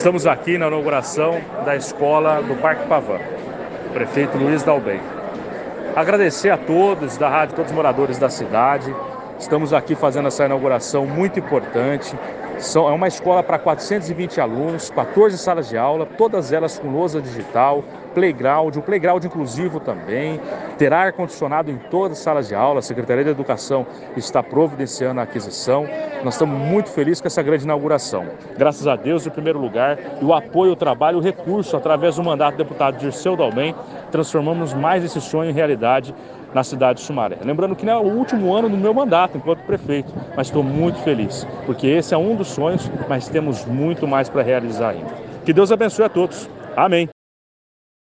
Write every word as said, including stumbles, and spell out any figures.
Estamos aqui na inauguração da escola do Parque Pavão, prefeito Luiz Dalben. Agradecer a todos da rádio, todos os moradores da cidade. Estamos aqui fazendo essa inauguração muito importante. São, é uma escola para quatrocentos e vinte alunos, quatorze salas de aula, todas elas com lousa digital, playground, o playground inclusivo também, terá ar-condicionado em todas as salas de aula. A Secretaria de Educação está providenciando a aquisição. Nós estamos muito felizes com essa grande inauguração. Graças a Deus, em primeiro lugar, e o apoio, o trabalho, o recurso, através do mandato do deputado Dirceu Dalben, transformamos mais esse sonho em realidade na cidade de Sumaré. Lembrando que não é o último ano do meu mandato enquanto prefeito, mas estou muito feliz, porque esse é um dos sonhos, mas temos muito mais para realizar ainda. Que Deus abençoe a todos. Amém.